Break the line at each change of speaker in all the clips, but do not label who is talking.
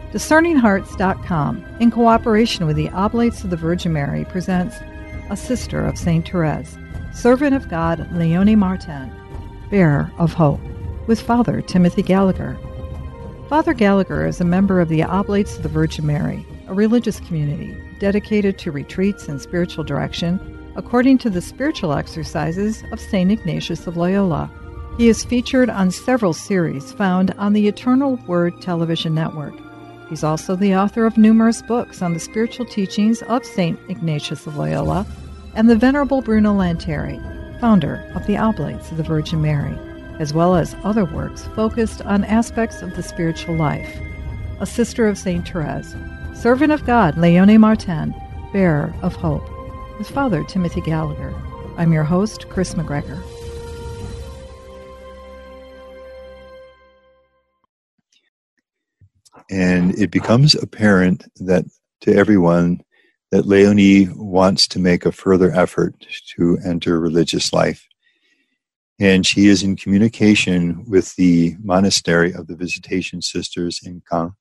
DiscerningHearts.com, in cooperation with the Oblates of the Virgin Mary, presents A Sister of St. Therese, Servant of God Léonie Martin, Bearer of Hope, with Father Timothy Gallagher. Father Gallagher is a member of the Oblates of the Virgin Mary, a religious community dedicated to retreats and spiritual direction according to the spiritual exercises of St. Ignatius of Loyola. He is featured on several series found on the Eternal Word television network. He's also the author of numerous books on the spiritual teachings of St. Ignatius of Loyola and the Venerable Bruno Lanteri, founder of the Oblates of the Virgin Mary, as well as other works focused on aspects of the spiritual life. A Sister of St. Therese, Servant of God Léonie Martin, Bearer of Hope, with Father Timothy Gallagher. I'm your host, Chris McGregor.
And it becomes apparent that to everyone that Léonie wants to make a further effort to enter religious life. And she is in communication with the monastery of the Visitation Sisters in Caen.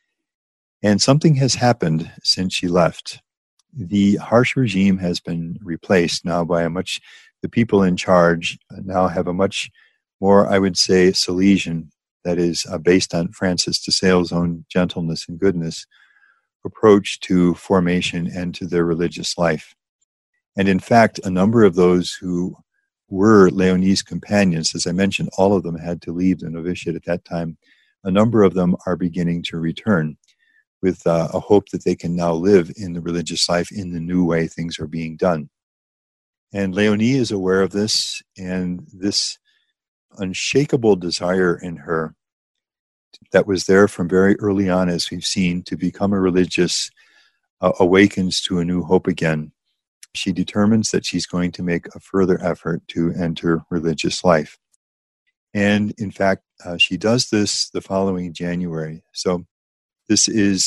And something has happened since she left. The harsh regime has been replaced now by the people in charge now have a much more, I would say, Salesian, that is based on Francis de Sales' own gentleness and goodness, approach to formation and to their religious life. And in fact, a number of those who were Léonie's companions, as I mentioned, all of them had to leave the novitiate at that time. A number of them are beginning to return with a hope that they can now live in the religious life in the new way things are being done. And Léonie is aware of this, and this unshakable desire in her that was there from very early on, as we've seen, to become a religious awakens to a new hope again. She determines that she's going to make a further effort to enter religious life. And in fact, she does this the following January. So this is,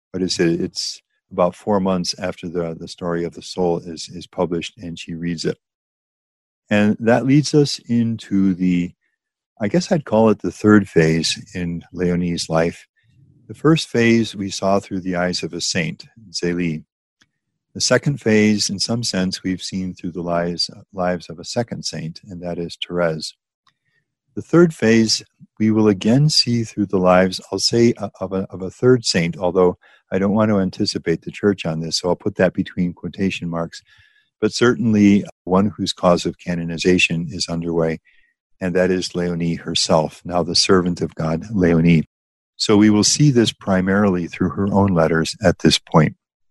it's about 4 months after the Story of the Soul is published, and she reads it. And that leads us into I guess I'd call it the third phase in Léonie's life. The first phase we saw through the eyes of a saint, Zélie. The second phase, in some sense, we've seen through the lives of a second saint, and that is Therese. The third phase, we will again see through the lives, I'll say, of a third saint, although I don't want to anticipate the church on this, so I'll put that between quotation marks, but certainly one whose cause of canonization is underway, and that is Léonie herself, now the servant of God, Léonie. So we will see this primarily through her own letters at this point.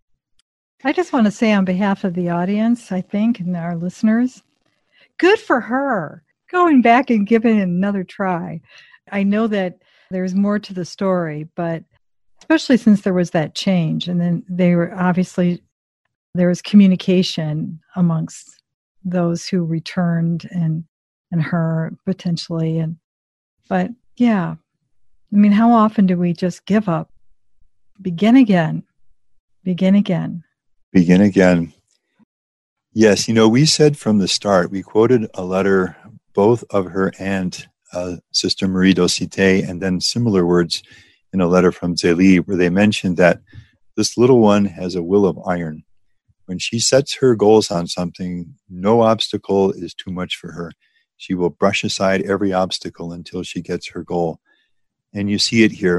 I just want to say on behalf of the audience, I think, and our listeners, good for her, going back and giving it another try. I know that there's more to the story, but especially since there was that change, and then there was communication amongst those who returned and her potentially. But yeah, I mean, how often do we just give up? Begin again. Begin again.
Begin again. Yes, we said from the start, we quoted a letter both of her aunt, Sister Marie d'Aucité, and then similar words in a letter from Zélie, where they mentioned that this little one has a will of iron. When she sets her goals on something, no obstacle is too much for her. She will brush aside every obstacle until she gets her goal. And you see it here.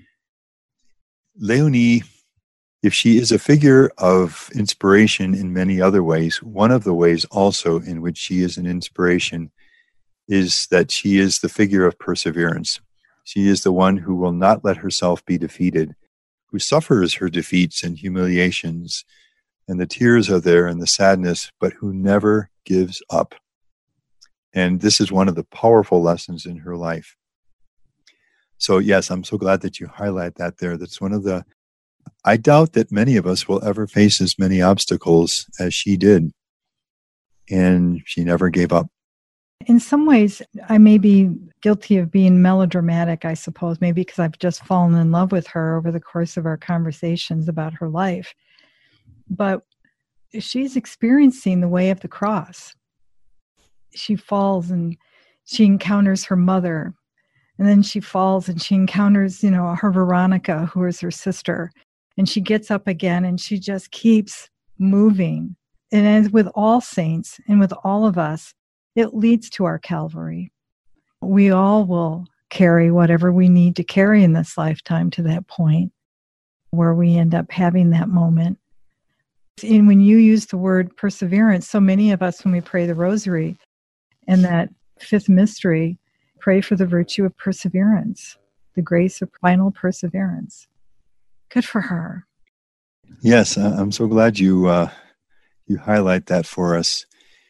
Léonie, if she is a figure of inspiration in many other ways, one of the ways also in which she is an inspiration is that she is the figure of perseverance. She is the one who will not let herself be defeated, who suffers her defeats and humiliations, and the tears are there and the sadness, but who never gives up. And this is one of the powerful lessons in her life. So yes, I'm so glad that you highlight that there. That's one of I doubt that many of us will ever face as many obstacles as she did. And she never gave up.
In some ways, I may be guilty of being melodramatic, I suppose, maybe because I've just fallen in love with her over the course of our conversations about her life. But she's experiencing the way of the cross. She falls and she encounters her mother And then she falls and she encounters, her Veronica, who is her sister. And she gets up again and she just keeps moving. And as with all saints and with all of us, it leads to our Calvary. We all will carry whatever we need to carry in this lifetime to that point where we end up having that moment. And when you use the word perseverance, so many of us, when we pray the rosary and that fifth mystery, pray for the virtue of perseverance, the grace of final perseverance. Good for her.
Yes, I'm so glad you highlight that for us.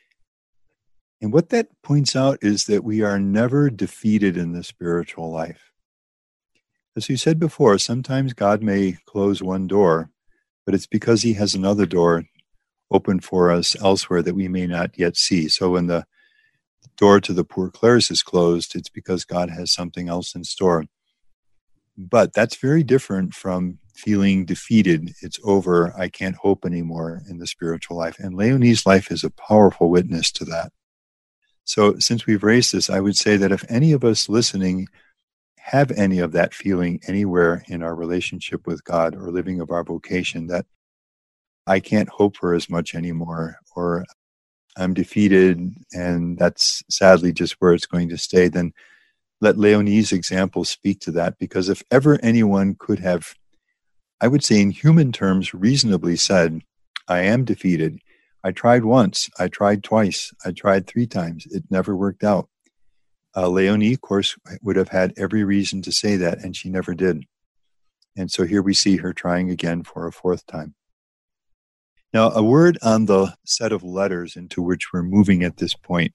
And what that points out is that we are never defeated in the spiritual life. As you said before, sometimes God may close one door, but it's because he has another door open for us elsewhere that we may not yet see. So when the door to the Poor Clares is closed, it's because God has something else in store. But that's very different from feeling defeated. It's over. I can't hope anymore in the spiritual life. And Leonie's life is a powerful witness to that. So since we've raised this, I would say that if any of us listening have any of that feeling anywhere in our relationship with God or living of our vocation, that I can't hope for as much anymore, or I'm defeated and that's sadly just where it's going to stay, then let Leonie's example speak to that. Because if ever anyone could have, I would say in human terms, reasonably said, I am defeated. I tried once, I tried twice, I tried 3 times. It never worked out. Leonie, of course, would have had every reason to say that, and she never did. And so here we see her trying again for a 4th time. Now, a word on the set of letters into which we're moving at this point.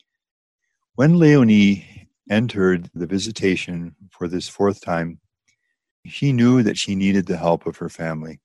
When Leonie entered the visitation for this 4th time, she knew that she needed the help of her family.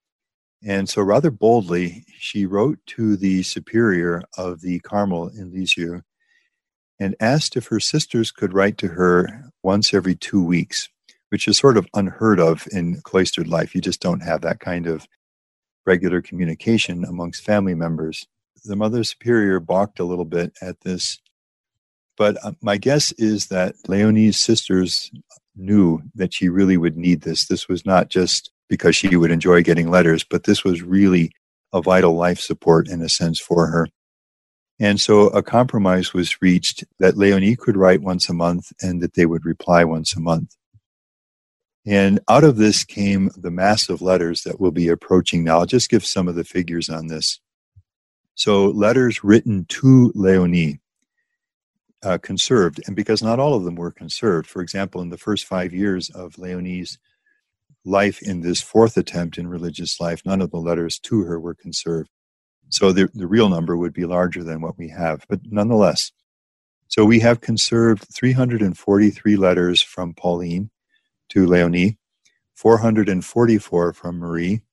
And so rather boldly, she wrote to the superior of the Carmel in Lisieux and asked if her sisters could write to her once every 2 weeks, which is sort of unheard of in cloistered life. You just don't have that kind of regular communication amongst family members. The Mother Superior balked a little bit at this, but my guess is that Leonie's sisters knew that she really would need this. This was not just because she would enjoy getting letters, but this was really a vital life support in a sense for her. And so a compromise was reached that Leonie could write once a month and that they would reply once a month. And out of this came the mass of letters that we'll be approaching now. I'll just give some of the figures on this. So letters written to Leonie, conserved, and because not all of them were conserved. For example, in the first 5 years of Leonie's life in this 4th attempt in religious life, none of the letters to her were conserved. So the real number would be larger than what we have, but nonetheless. So we have conserved 343 letters from Pauline to Leonie, 444 from Marie,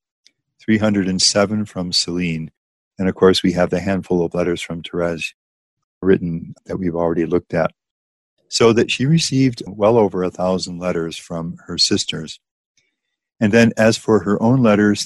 307 from Celine, and of course we have the handful of letters from Therese written that we've already looked at. So that she received well over 1,000 letters from her sisters. And then as for her own letters,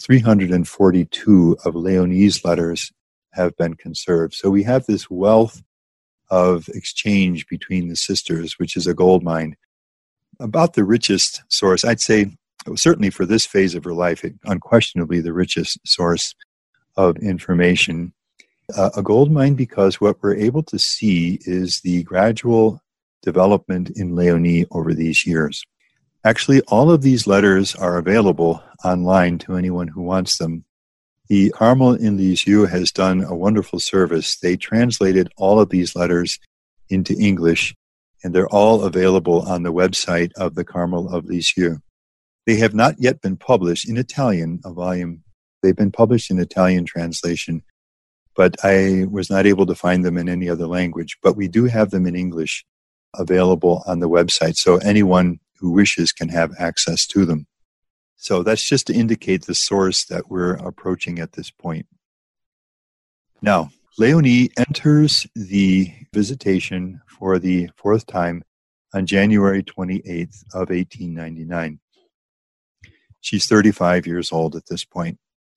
342 of Leonie's letters have been conserved. So we have this wealth of exchange between the sisters, which is a gold mine. About the richest source, I'd say, certainly for this phase of her life, unquestionably the richest source of information. A gold mine because what we're able to see is the gradual development in Leonie over these years. Actually, all of these letters are available online to anyone who wants them. The Carmel in Lisieux has done a wonderful service. They translated all of these letters into English, and they're all available on the website of the Carmel of Lisieux. They have not yet been published in Italian, a volume. They've been published in Italian translation, but I was not able to find them in any other language. But we do have them in English available on the website, so anyone who wishes can have access to them. So that's just to indicate the source that we're approaching at this point. Now, Leonie enters the visitation for the 4th time on January 28th of 1899. She's 35 years old at this point.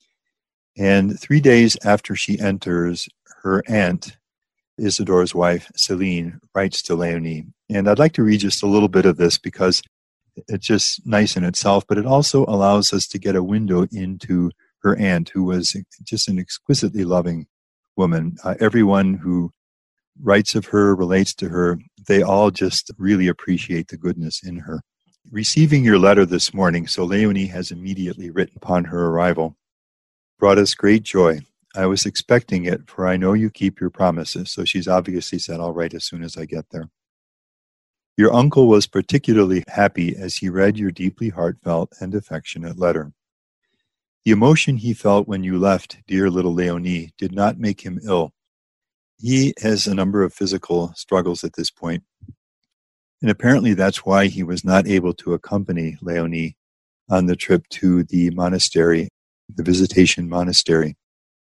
And 3 days after she enters, her aunt, Isidore's wife, Celine, writes to Leonie And I'd like to read just a little bit of this because it's just nice in itself, but it also allows us to get a window into her aunt, who was just an exquisitely loving woman. Everyone who writes of her, relates to her, they all just really appreciate the goodness in her. Receiving your letter this morning, so Leonie has immediately written upon her arrival, brought us great joy. I was expecting it, for I know you keep your promises. So she's obviously said, I'll write as soon as I get there. Your uncle was particularly happy as he read your deeply heartfelt and affectionate letter. The emotion he felt when you left, dear little Leonie, did not make him ill. He has a number of physical struggles at this point, and apparently that's why he was not able to accompany Leonie on the trip to the monastery, the Visitation Monastery.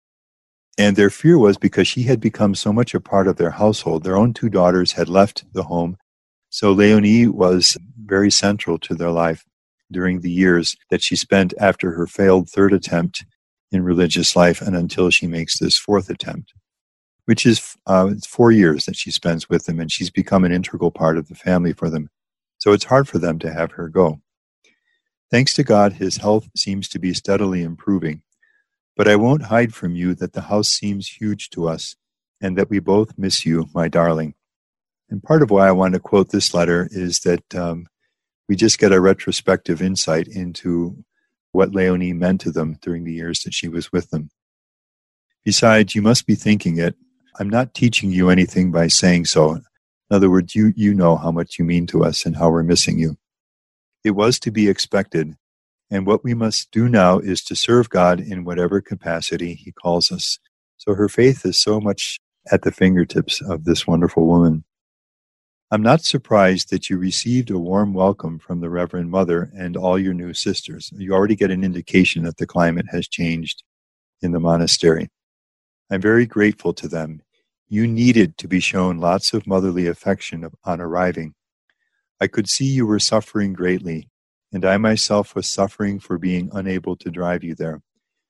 And their fear was because she had become so much a part of their household. Their own 2 daughters had left the home, so Leonie was very central to their life during the years that she spent after her failed 3rd attempt in religious life and until she makes this 4th attempt, which is 4 years that she spends with them, and she's become an integral part of the family for them. So it's hard for them to have her go. Thanks to God, his health seems to be steadily improving. But I won't hide from you that the house seems huge to us and that we both miss you, my darling. And part of why I want to quote this letter is that we just get a retrospective insight into what Leonie meant to them during the years that she was with them. Besides, you must be thinking it. I'm not teaching you anything by saying so. In other words, you know how much you mean to us and how we're missing you. It was to be expected, and what we must do now is to serve God in whatever capacity he calls us. So her faith is so much at the fingertips of this wonderful woman. I'm not surprised that you received a warm welcome from the Reverend Mother and all your new sisters. You already get an indication that the climate has changed in the monastery. I'm very grateful to them. You needed to be shown lots of motherly affection on arriving. I could see you were suffering greatly, and I myself was suffering for being unable to drive you there.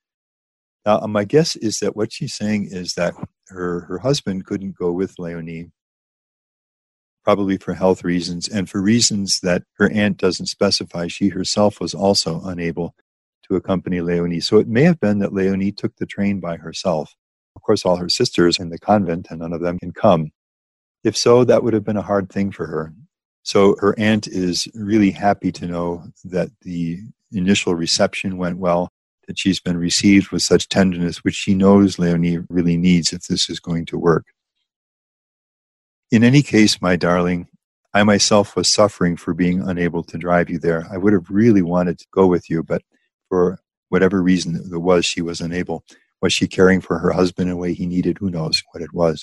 Now, my guess is that what she's saying is that her husband couldn't go with Leonie, probably for health reasons, and for reasons that her aunt doesn't specify. She herself was also unable to accompany Leonie. So it may have been that Leonie took the train by herself. Of course, all her sisters in the convent, and none of them can come. If so, that would have been a hard thing for her. So her aunt is really happy to know that the initial reception went well, that she's been received with such tenderness, which she knows Leonie really needs if this is going to work. In any case, my darling, I myself was suffering for being unable to drive you there. I would have really wanted to go with you, but for whatever reason there was, she was unable. Was she caring for her husband in a way he needed? Who knows what it was.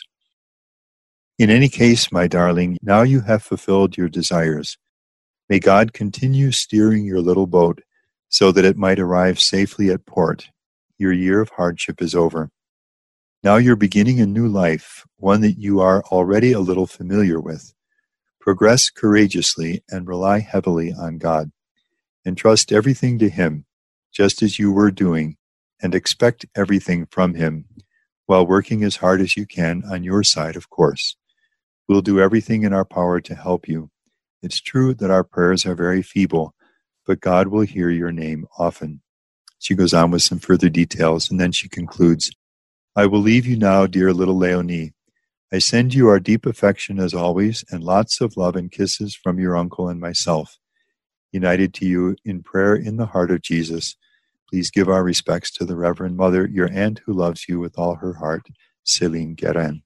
In any case, my darling, now you have fulfilled your desires. May God continue steering your little boat so that it might arrive safely at port. Your year of hardship is over. Now you're beginning a new life, one that you are already a little familiar with. Progress courageously and rely heavily on God. Entrust everything to Him, just as you were doing, and expect everything from Him, while working as hard as you can on your side, of course. We'll do everything in our power to help you. It's true that our prayers are very feeble, but God will hear your name often. She goes on with some further details, and then she concludes, I will leave you now, dear little Leonie. I send you our deep affection as always, and lots of love and kisses from your uncle and myself. United to you in prayer in the heart of Jesus, please give our respects to the Reverend Mother, your aunt who loves you with all her heart, Céline Guérin.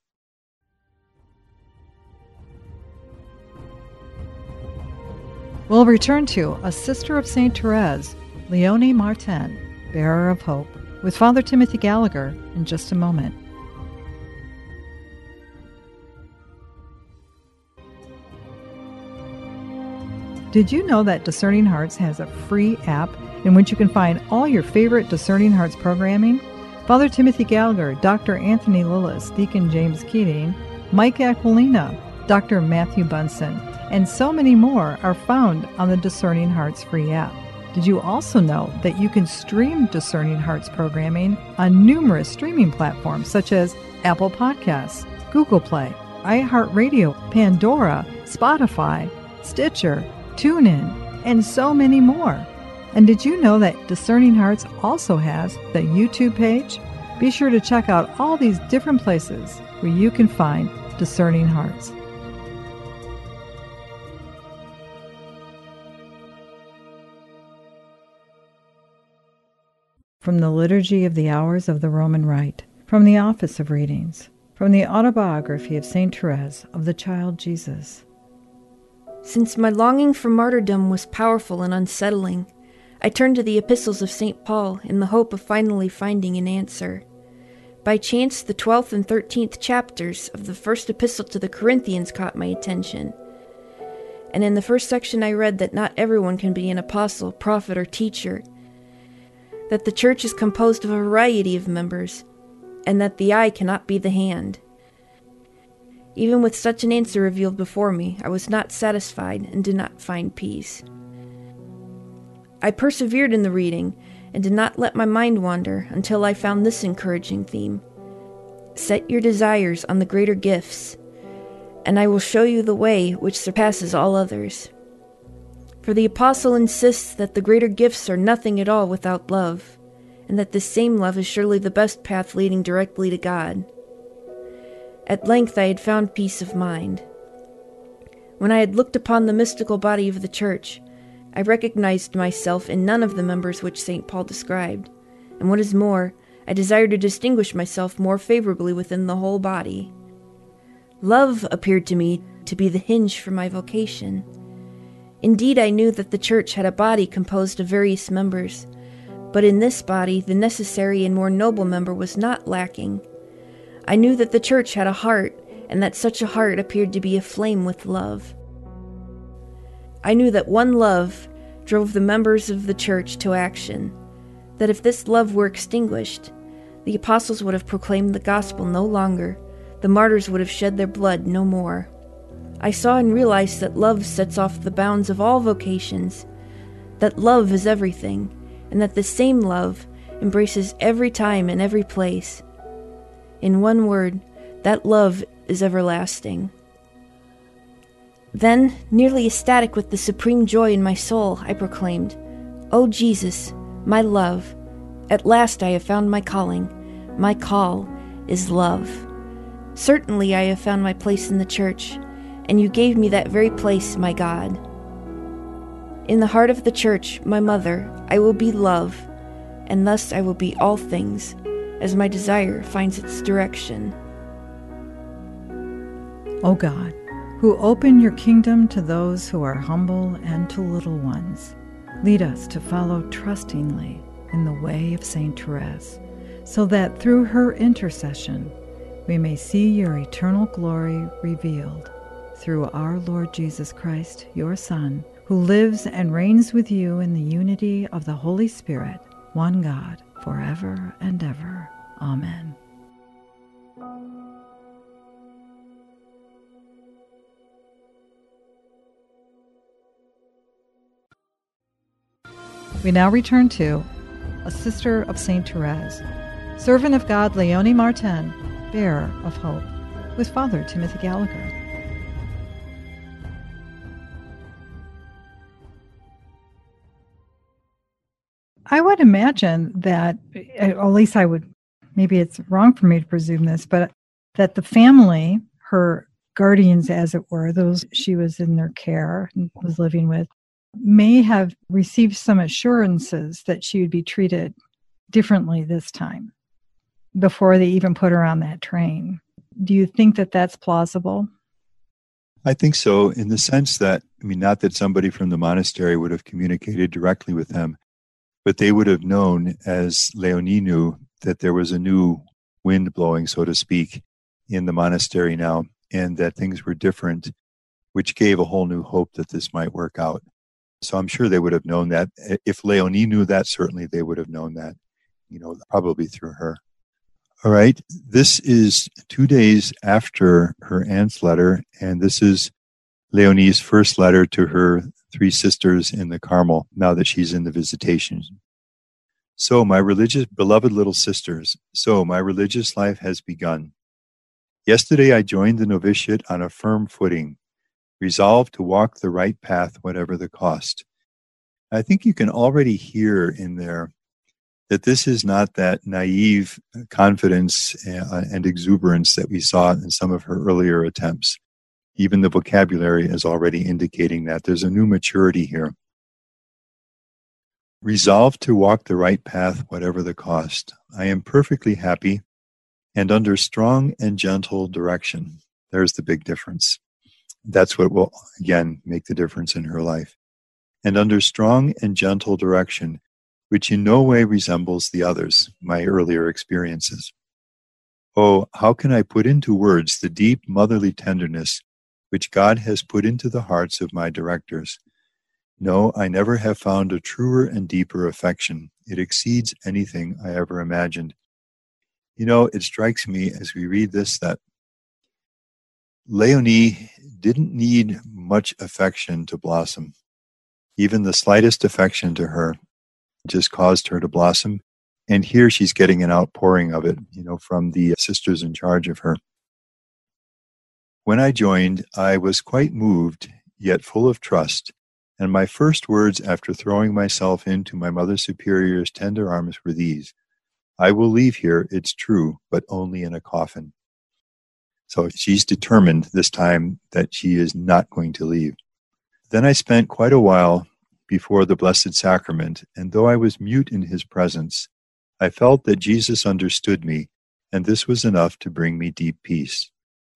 We'll return to A Sister of St. Therese, Leonie Martin, Bearer of Hope, with Father Timothy Gallagher in just a moment. Did you know that Discerning Hearts has a free app in which you can find all your favorite Discerning Hearts programming? Father Timothy Gallagher, Dr. Anthony Lillis, Deacon James Keating, Mike Aquilina, Dr. Matthew Bunson, and so many more are found on the Discerning Hearts free app. Did you also know that you can stream Discerning Hearts programming on numerous streaming platforms such as Apple Podcasts, Google Play, iHeartRadio, Pandora, Spotify, Stitcher, TuneIn, and so many more. And did you know that Discerning Hearts also has the YouTube page? Be sure to check out all these different places where you can find Discerning Hearts. From the Liturgy of the Hours of the Roman Rite, from the Office of Readings, from the Autobiography of St. Therese of the Child Jesus.
Since my longing for martyrdom was powerful and unsettling, I turned to the epistles of St. Paul in the hope of finally finding an answer. By chance, the 12th and 13th chapters of the first epistle to the Corinthians caught my attention. And in the first section I read that not everyone can be an apostle, prophet, or teacher, that the church is composed of a variety of members, and that the eye cannot be the hand. Even with such an answer revealed before me, I was not satisfied and did not find peace. I persevered in the reading and did not let my mind wander until I found this encouraging theme. Set your desires on the greater gifts, and I will show you the way which surpasses all others. For the apostle insists that the greater gifts are nothing at all without love, and that this same love is surely the best path leading directly to God. At length I had found peace of mind. When I had looked upon the mystical body of the church, I recognized myself in none of the members which St. Paul described, and what is more, I desired to distinguish myself more favorably within the whole body. Love appeared to me to be the hinge for my vocation. Indeed, I knew that the church had a body composed of various members, but in this body the necessary and more noble member was not lacking. I knew that the church had a heart, and that such a heart appeared to be aflame with love. I knew that one love drove the members of the church to action, that if this love were extinguished, the apostles would have proclaimed the gospel no longer, the martyrs would have shed their blood no more. I saw and realized that love sets off the bounds of all vocations, that love is everything, and that the same love embraces every time and every place. In one word, that love is everlasting. Then, nearly ecstatic with the supreme joy in my soul, I proclaimed, "O Jesus, my love, at last I have found my calling. My call is love. Certainly I have found my place in the church, and you gave me that very place, my God. In the heart of the church, my mother, I will be love, and thus I will be all things, as my desire finds its direction."
O God, who open your kingdom to those who are humble and to little ones, lead us to follow trustingly in the way of St. Therese, so that through her intercession we may see your eternal glory revealed through our Lord Jesus Christ, your Son, who lives and reigns with you in the unity of the Holy Spirit, one God, forever and ever. Amen. We now return to A Sister of St. Therese, Servant of God Leonie Martin, Bearer of Hope, with Father Timothy Gallagher. I would imagine that, at least I would, maybe it's wrong for me to presume this, but that the family, her guardians as it were, those she was in their care and was living with, may have received some assurances that she would be treated differently this time before they even put her on that train. Do you think that that's plausible?
I think so, in the sense that, not that somebody from the monastery would have communicated directly with them, but they would have known, as Leonie knew, that there was a new wind blowing, so to speak, in the monastery now, and that things were different, which gave a whole new hope that this might work out. So I'm sure they would have known that. If Leonie knew that, certainly they would have known that, probably through her. All right. This is 2 days after her aunt's letter, and this is Leonie's first letter to her 3 sisters in the Carmel, now that she's in the visitation. So my beloved little sisters, my religious life has begun. Yesterday I joined the novitiate on a firm footing. Resolve to walk the right path, whatever the cost. I think you can already hear in there that this is not that naive confidence and exuberance that we saw in some of her earlier attempts. Even the vocabulary is already indicating that there's a new maturity here. Resolve to walk the right path, whatever the cost. I am perfectly happy and under strong and gentle direction. There's the big difference. That's what will, again, make the difference in her life. And under strong and gentle direction, which in no way resembles the others, my earlier experiences. Oh, how can I put into words the deep motherly tenderness which God has put into the hearts of my directors? No, I never have found a truer and deeper affection. It exceeds anything I ever imagined. You know, it strikes me as we read this that Leonie didn't need much affection to blossom. Even the slightest affection to her just caused her to blossom. And here she's getting an outpouring of it, from the sisters in charge of her. When I joined, I was quite moved, yet full of trust. And my first words after throwing myself into my Mother Superior's tender arms were these: I will leave here, it's true, but only in a coffin. So she's determined this time that she is not going to leave. Then I spent quite a while before the Blessed Sacrament, and though I was mute in his presence, I felt that Jesus understood me, and this was enough to bring me deep peace.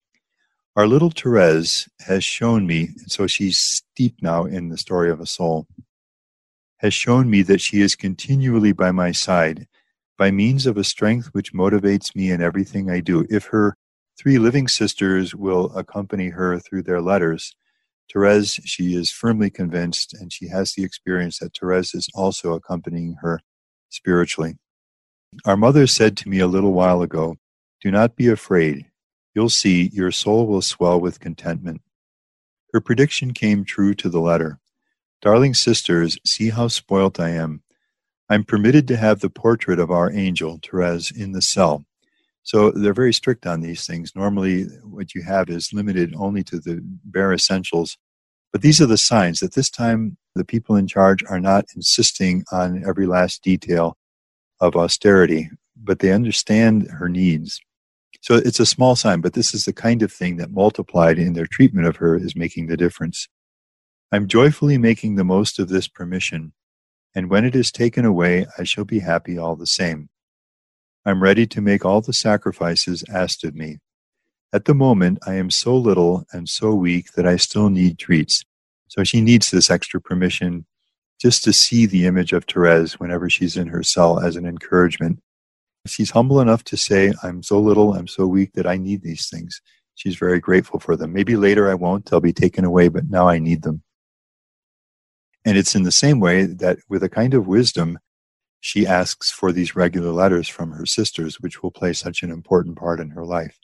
Our little Therese has shown me, and so she's steeped now in the story of a soul, has shown me that she is continually by my side, by means of a strength which motivates me in everything I do. If her 3 living sisters will accompany her through their letters, Therese, she is firmly convinced, and she has the experience that Therese is also accompanying her spiritually. Our mother said to me a little while ago, do not be afraid. You'll see, your soul will swell with contentment. Her prediction came true to the letter. Darling sisters, see how spoilt I am. I'm permitted to have the portrait of our angel, Therese, in the cell. So they're very strict on these things. Normally, what you have is limited only to the bare essentials. But these are the signs that this time the people in charge are not insisting on every last detail of austerity, but they understand her needs. So it's a small sign, but this is the kind of thing that multiplied in their treatment of her is making the difference. I'm joyfully making the most of this permission, and when it is taken away, I shall be happy all the same. I'm ready to make all the sacrifices asked of me. At the moment, I am so little and so weak that I still need treats. So she needs this extra permission just to see the image of Therese whenever she's in her cell as an encouragement. She's humble enough to say, I'm so little, I'm so weak that I need these things. She's very grateful for them. Maybe later I won't, they'll be taken away, but now I need them. And it's in the same way that with a kind of wisdom, she asks for these regular letters from her sisters, which will play such an important part in her life.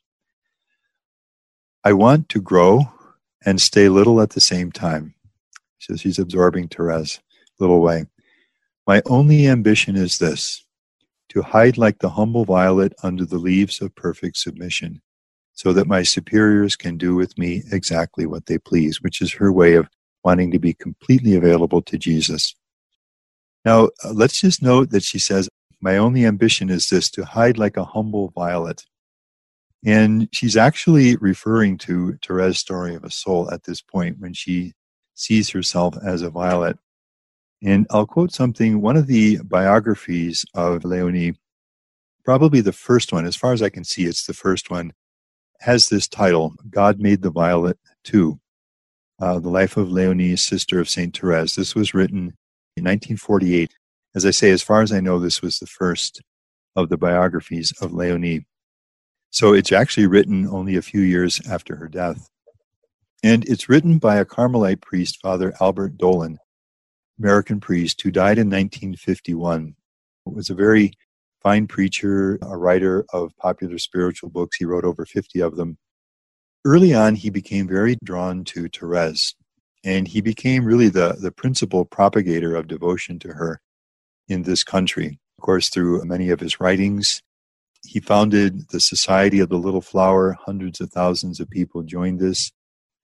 I want to grow and stay little at the same time. So she's absorbing Therese little way. My only ambition is this, to hide like the humble violet under the leaves of perfect submission, so that my superiors can do with me exactly what they please, which is her way of wanting to be completely available to Jesus. Now, let's just note that she says, my only ambition is this, to hide like a humble violet. And she's actually referring to Therese's story of a soul at this point when she sees herself as a violet. And I'll quote something, one of the biographies of Leonie, probably the first one, as far as I can see, it's the first one, has this title, God Made the Violet Too, The Life of Leonie, Sister of St. Therese. This was written in 1948. As I say, as far as I know, this was the first of the biographies of Leonie. So it's actually written only a few years after her death. And it's written by a Carmelite priest, Father Albert Dolan, American priest, who died in 1951. He was a very fine preacher, a writer of popular spiritual books. He wrote over 50 of them. Early on, he became very drawn to Therese, and he became really the principal propagator of devotion to her in this country. Of course, through many of his writings, he founded the Society of the Little Flower. Hundreds of thousands of people joined this.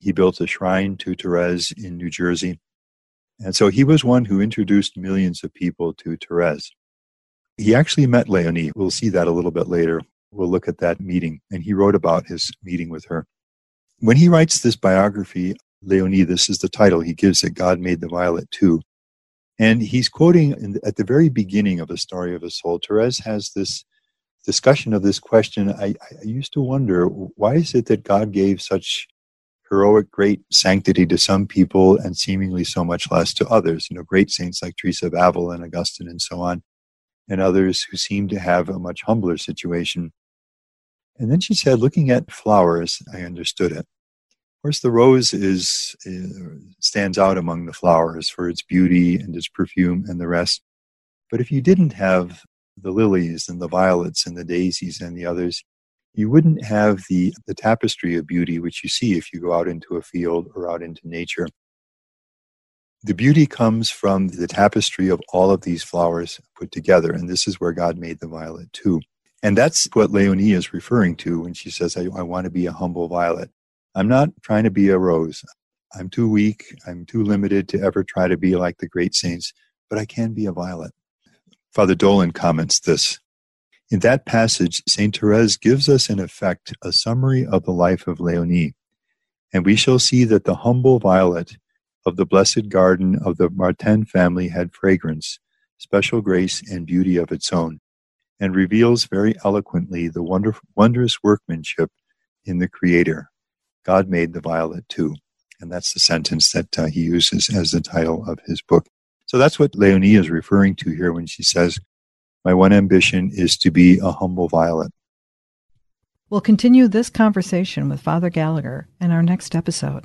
He built a shrine to Therese in New Jersey. And so he was one who introduced millions of people to Therese. He actually met Léonie. We'll see that a little bit later. We'll look at that meeting. And he wrote about his meeting with her. When he writes this biography, Léonie, this is the title he gives it, God Made the Violet Too. And he's quoting at the very beginning of A Story of a Soul. Therese has this discussion of this question. I used to wonder, why is it that God gave such heroic, great sanctity to some people and seemingly so much less to others? Great saints like Teresa of Avila and Augustine and so on, and others who seem to have a much humbler situation. And then she said, looking at flowers, I understood it. Of course, the rose stands out among the flowers for its beauty and its perfume and the rest. But if you didn't have the lilies and the violets and the daisies and the others, you wouldn't have the tapestry of beauty which you see if you go out into a field or out into nature. The beauty comes from the tapestry of all of these flowers put together, and this is where God made the violet too. And that's what Léonie is referring to when she says, I want to be a humble violet. I'm not trying to be a rose. I'm too weak. I'm too limited to ever try to be like the great saints, but I can be a violet. Father Dolan comments this. In that passage, St. Therese gives us, in effect, a summary of the life of Léonie, and we shall see that the humble violet of the blessed garden of the Martin family had fragrance, special grace, and beauty of its own, and reveals very eloquently the wondrous workmanship in the Creator. God made the violet too. And that's the sentence that he uses as the title of his book. So that's what Léonie is referring to here when she says, my one ambition is to be a humble violet.
We'll continue this conversation with Father Gallagher in our next episode.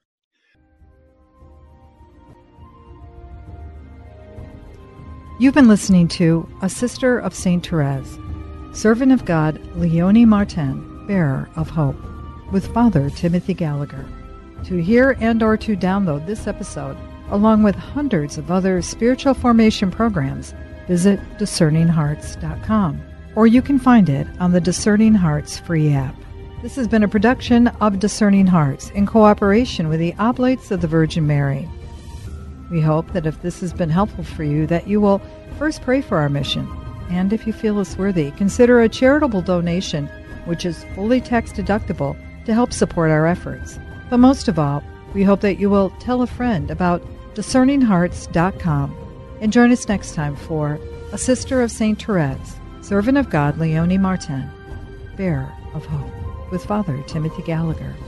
You've been listening to A Sister of St. Therese, Servant of God, Léonie Martin, Bearer of Hope, with Father Timothy Gallagher. To hear and or to download this episode, along with hundreds of other spiritual formation programs, visit discerninghearts.com, or you can find it on the Discerning Hearts free app. This has been a production of Discerning Hearts in cooperation with the Oblates of the Virgin Mary. We hope that if this has been helpful for you, that you will first pray for our mission, and if you feel it's worthy, consider a charitable donation, which is fully tax deductible, to help support our efforts. But most of all, we hope that you will tell a friend about discerninghearts.com and join us next time for A Sister of St. Therese, Servant of God, Léonie Martin, Bearer of Hope, with Father Timothy Gallagher.